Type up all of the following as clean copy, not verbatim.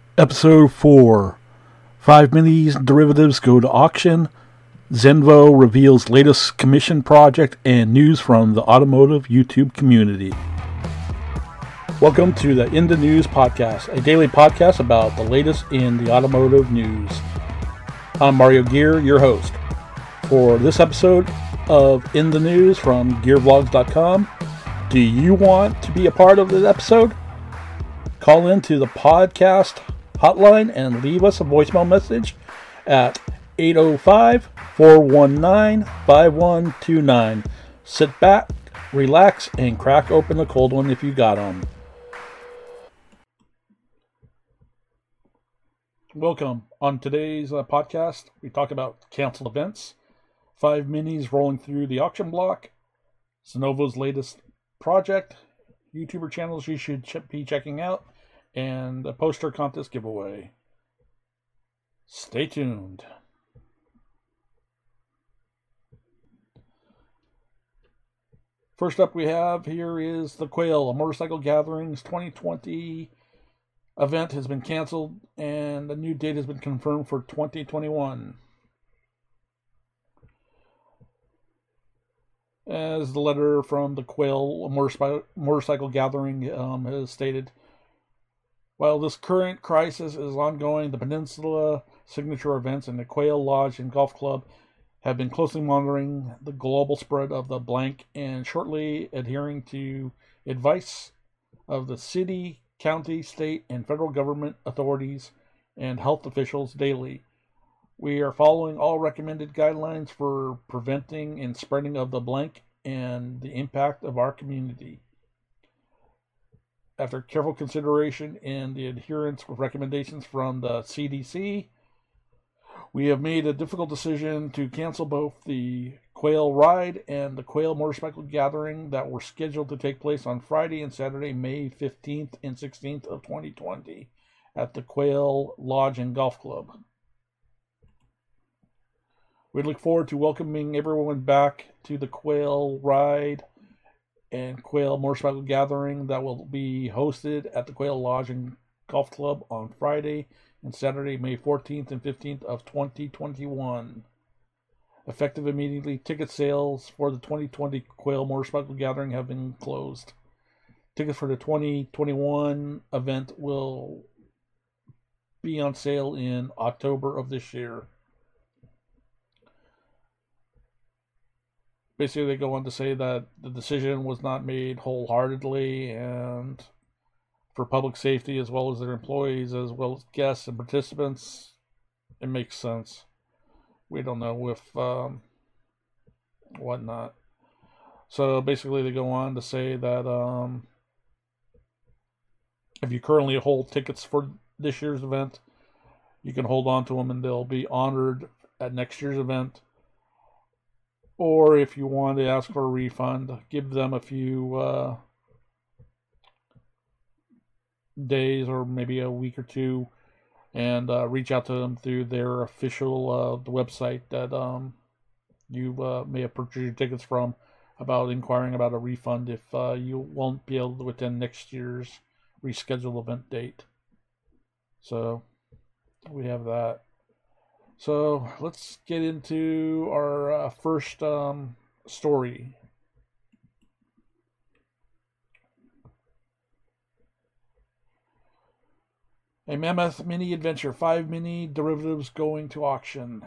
Episode 4. 5 Minis derivatives go to auction. Zenvo reveals latest commission project and news from the automotive YouTube community. Welcome to the In the News podcast, a daily podcast about the latest in the automotive news. I'm Mario Gear, your host. For this episode of In the News from GearVlogs.com, do you want to be a part of this episode? Call into the podcast hotline and leave us a voicemail message at 805-419-5129. Sit back, relax, and crack open a cold one if you got them. Welcome. On today's podcast, we talk about canceled events, 5 Minis rolling through the auction block, Zenvo's latest project, YouTuber channels you should be checking out, and a poster contest giveaway. Stay tuned. First up we have here is the Quail, a Motorcycle Gatherings 2020 event has been canceled and a new date has been confirmed for 2021. As the letter from the Quail Motorcycle Gathering has stated, while this current crisis is ongoing, the Peninsula Signature Events and the Quail Lodge and Golf Club have been closely monitoring the global spread of the blank and shortly adhering to advice of the city, county, state, and federal government authorities and health officials daily. We are following all recommended guidelines for preventing and spreading of the blank and the impact of our community. After careful consideration and the adherence with recommendations from the CDC, we have made a difficult decision to cancel both the Quail Ride and the Quail Motorcycle Gathering that were scheduled to take place on Friday and Saturday, May 15th and 16th of 2020 at the Quail Lodge and Golf Club. We look forward to welcoming everyone back to the Quail Ride and Quail Motorcycle Gathering that will be hosted at the Quail Lodge and Golf Club on Friday and Saturday, May 14th and 15th of 2021. Effective immediately, ticket sales for the 2020 Quail Motorcycle Gathering have been closed. Tickets for the 2021 event will be on sale in October of this year. Basically, they go on to say that the decision was not made wholeheartedly and for public safety as well as their employees, as well as guests and participants. It makes sense. We don't know if whatnot. So basically, they go on to say that if you currently hold tickets for this year's event, you can hold on to them and they'll be honored at next year's event. Or if you want to ask for a refund, give them a few days or maybe a week or two and reach out to them through their official the website that you may have purchased your tickets from about inquiring about a refund if you won't be able to attend next year's rescheduled event date. So we have that. So let's get into our first story. A Mammoth Mini Adventure, 5 Mini derivatives going to auction.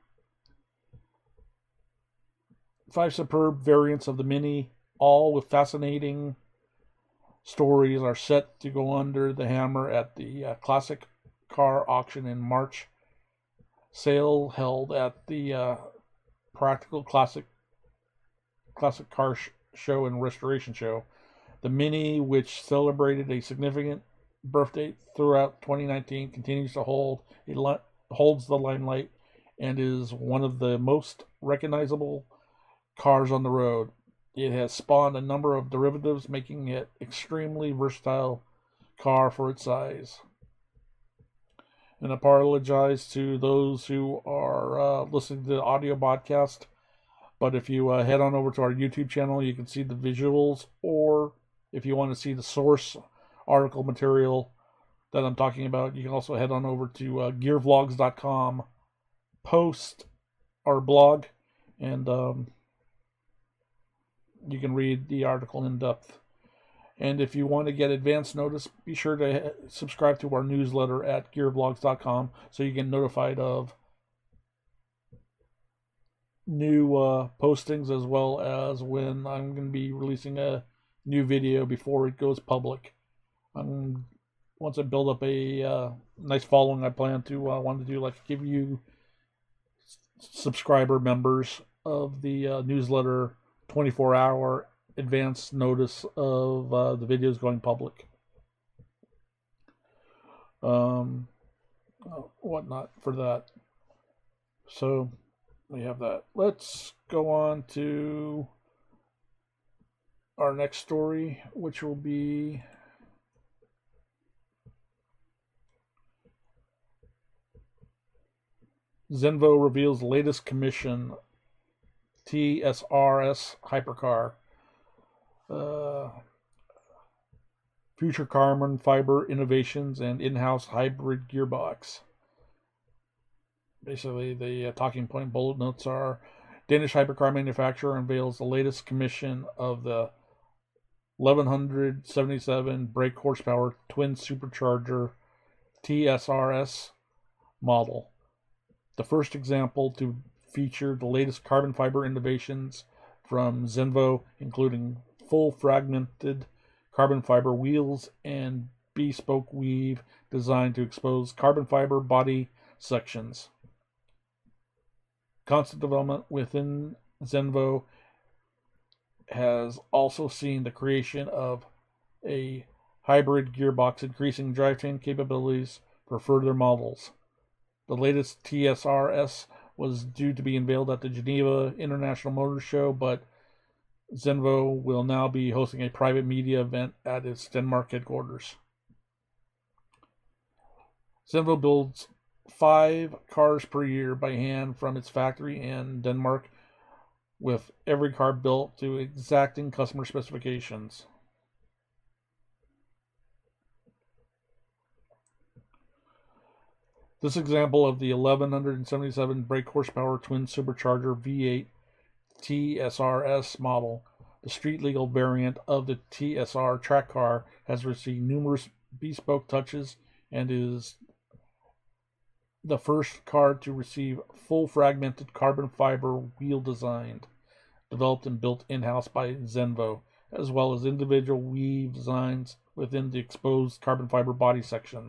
5 superb variants of the Mini, all with fascinating stories, are set to go under the hammer at the Classic Car Auction in March. Sale held at the Practical Classic Car Show and Restoration Show. The Mini, which celebrated a significant birthday throughout 2019, continues to holds the limelight and is one of the most recognizable cars on the road. It has spawned a number of derivatives, making it extremely versatile car for its size. And I apologize to those who are listening to the audio podcast. But if you head on over to our YouTube channel, you can see the visuals. Or if you want to see the source article material, that I'm talking about, you can also head on over to gearvlogs.com, post our blog, and you can read the article in depth. And if you want to get advance notice, be sure to subscribe to our newsletter at gearvlogs.com so you get notified of new postings, as well as when I'm going to be releasing a new video before it goes public. Once I build up a nice following, I plan to want to do give you subscriber members of the newsletter 24-hour advance notice of the videos going public. Whatnot for that. So we have that. Let's go on to our next story, which will be Zenvo reveals latest commission TSRS hypercar. Future carbon fiber innovations and in-house hybrid gearbox. Basically, the talking point bullet notes are: Danish hypercar manufacturer unveils the latest commission of the 1177 brake horsepower twin supercharger TSRS model. The first example to feature the latest carbon fiber innovations from Zenvo, including full fragmented carbon fiber wheels and bespoke weave designed to expose carbon fiber body sections. Constant development within Zenvo has also seen the creation of a hybrid gearbox, increasing drivetrain capabilities for further models. The latest TSRS was due to be unveiled at the Geneva International Motor Show, but Zenvo will now be hosting a private media event at its Denmark headquarters. Zenvo builds 5 cars per year by hand from its factory in Denmark, with every car built to exacting customer specifications. This example of the 1177 brake horsepower twin supercharger V8 TSRS model, the street legal variant of the TSR track car, has received numerous bespoke touches and is the first car to receive full fragmented carbon fiber wheel design, developed and built in-house by Zenvo, as well as individual weave designs within the exposed carbon fiber body section.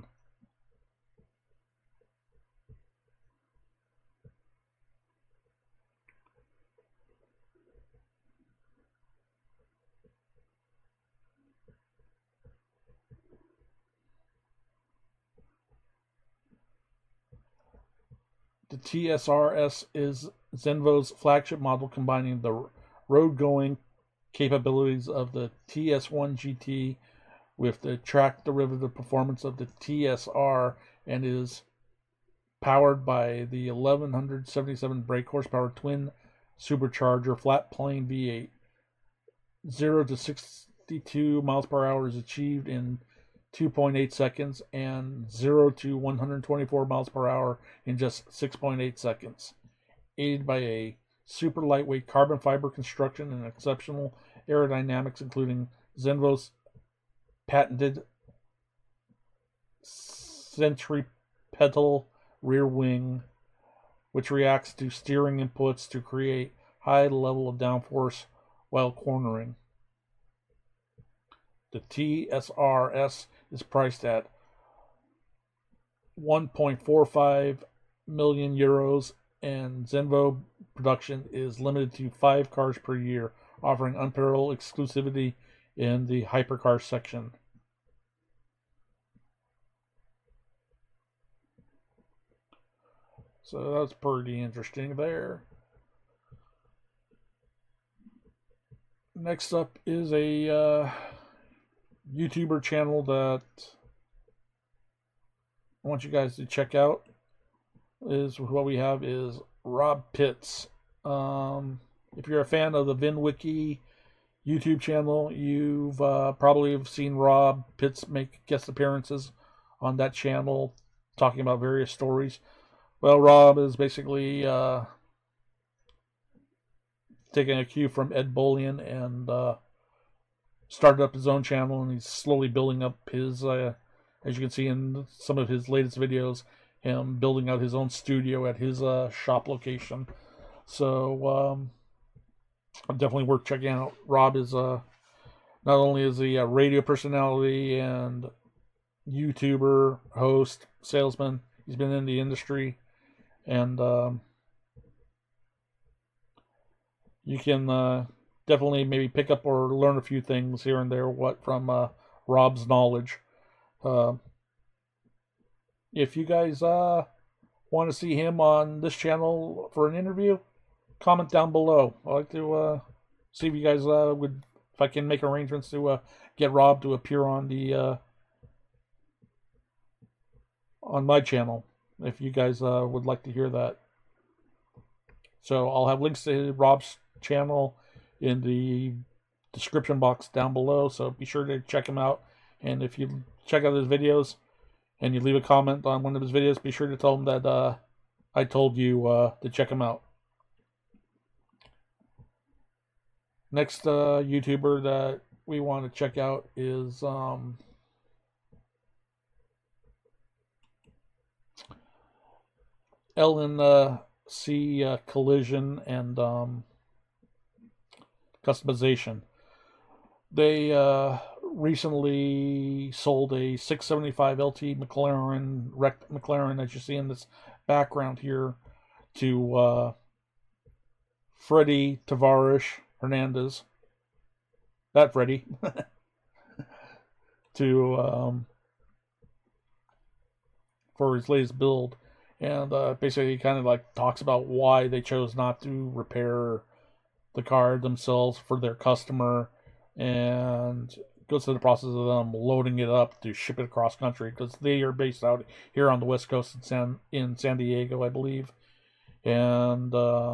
The TSRS is Zenvo's flagship model, combining the road-going capabilities of the TS1 GT with the track derivative performance of the TSR, and is powered by the 1177 brake horsepower twin supercharger flat plane V8. 0 to 62 miles per hour is achieved in 2.8 seconds, and 0 to 124 miles per hour in just 6.8 seconds, aided by a super lightweight carbon fiber construction and exceptional aerodynamics, including Zenvo's patented centripetal rear wing, which reacts to steering inputs to create high level of downforce while cornering. The TSRS is priced at 1.45 million euros, and Zenvo production is limited to 5 cars per year, offering unparalleled exclusivity in the hypercar section. So that's pretty interesting there. Next up is a YouTuber channel that I want you guys to check out. Is what we have is Rob Pitts. If you're a fan of the VinWiki YouTube channel, you've probably seen Rob Pitts make guest appearances on that channel talking about various stories. Well, Rob is basically taking a cue from Ed Bolian and started up his own channel, and he's slowly building up his, as you can see in some of his latest videos, him building out his own studio at his shop location. So definitely worth checking out. Rob is not only is he a radio personality and YouTuber, host, salesman, he's been in the industry, and you can definitely maybe pick up or learn a few things here and there from Rob's knowledge. If you guys want to see him on this channel for an interview, comment down below. I'd like to see if you guys if I can make arrangements to get Rob to appear on the on my channel, if you guys would like to hear that. So I'll have links to Rob's channel in the description box down below, so be sure to check him out. And if you check out his videos and you leave a comment on one of his videos, be sure to tell him that I told you to check him out. Next YouTuber that we want to check out is LNC Collision and Customization. They recently sold a 675 LT McLaren, wrecked McLaren, as you see in this background here, to Freddie Tavares Hernandez. That Freddie. to for his latest build. And basically he kind of like talks about why they chose not to repair the car themselves for their customer, and goes through the process of them loading it up to ship it across country, because they are based out here on the West Coast in San Diego, I believe. And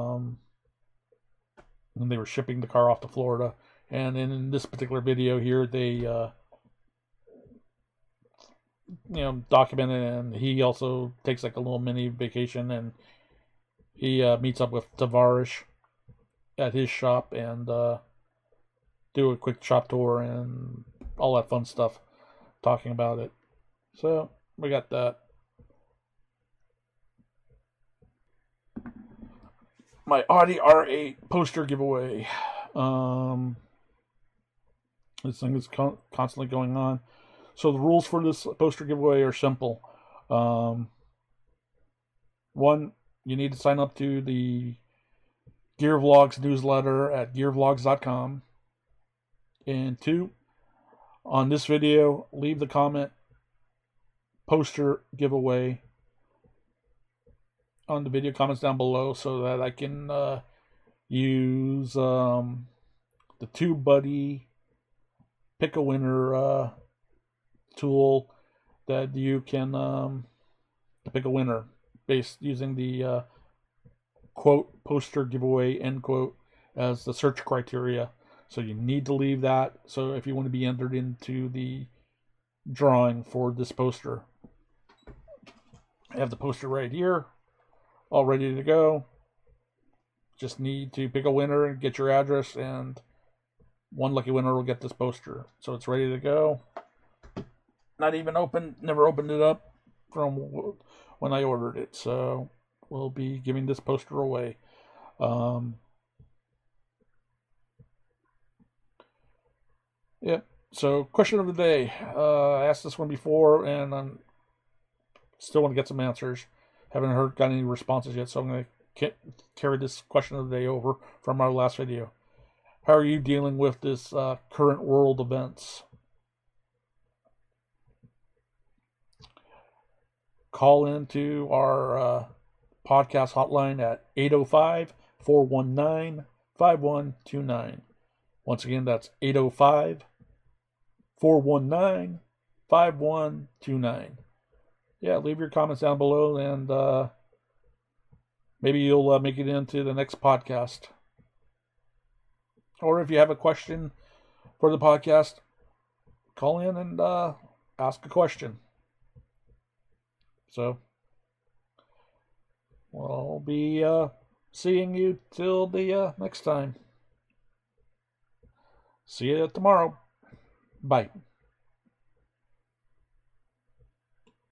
they were shipping the car off to Florida. And in this particular video here, they document it, and he also takes like a little mini vacation, and he meets up with Tavares at his shop and do a quick shop tour and all that fun stuff talking about it. So we got that. My Audi R8 poster giveaway. This thing is constantly going on. So the rules for this poster giveaway are simple. One, you need to sign up to the Gear Vlogs newsletter at gearvlogs.com. And two, on this video, leave the comment poster giveaway on the video comments down below, so that I can use the TubeBuddy pick a winner tool that you can pick a winner based using the quote poster giveaway end quote as the search criteria. So you need to leave that, so if you want to be entered into the drawing for this poster. I have the poster right here, all ready to go. Just need to pick a winner and get your address, and one lucky winner will get this poster. So it's ready to go. Not even open, never opened it up from when I ordered it. So we'll be giving this poster away. Yep. So question of the day. I asked this one before, and I'm still want to get some answers. Haven't got any responses yet, so I'm going to carry this question of the day over from our last video. How are you dealing with this current world events? Call into our podcast hotline at 805-419-5129. Once again, that's 805-419-5129. Yeah, leave your comments down below, and maybe you'll make it into the next podcast. Or if you have a question for the podcast, call in and ask a question. So we'll be seeing you till the next time. See you tomorrow. Bye.